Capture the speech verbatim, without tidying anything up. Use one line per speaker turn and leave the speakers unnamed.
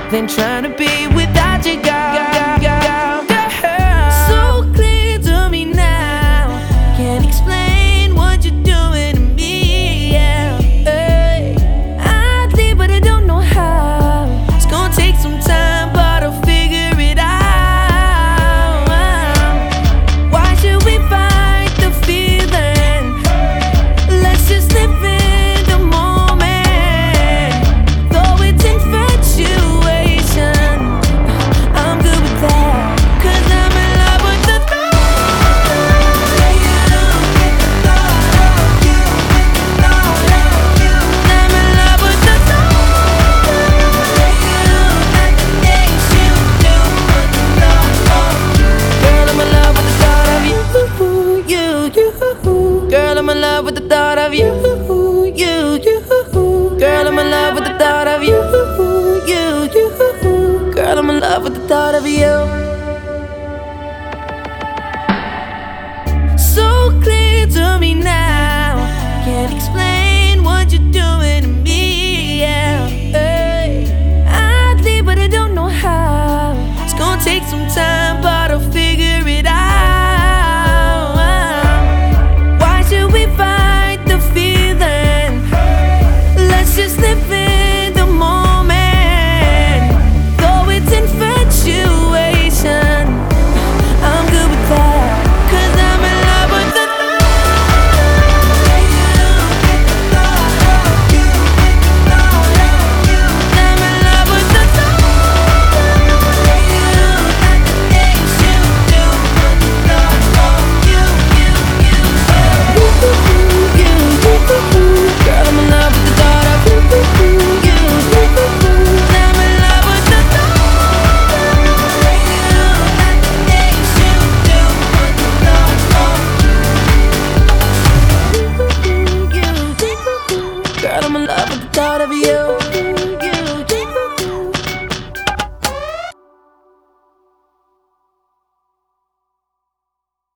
than trying to be without you, girl. girl, girl. So clear to me now, can't explain what you're doing to me. Yeah, hey. I'd leave, but I don't know how. It's gonna take some time, but I'll figure it out. Why should we fight the feeling? Let's just live in the moment. Though it's infatuation, I'm good with that, 'cause I'm in love with the thought of you, thought of you, thought of you. I'm in love with the thought of you, and the things you do, with the thought of you. Girl, I'm in love with the thought of you, you, you. Girl, I'm in love with the thought of you, you, you. Girl, I'm in love with the thought of you, you, you. Girl, I'm in love with the thought of you.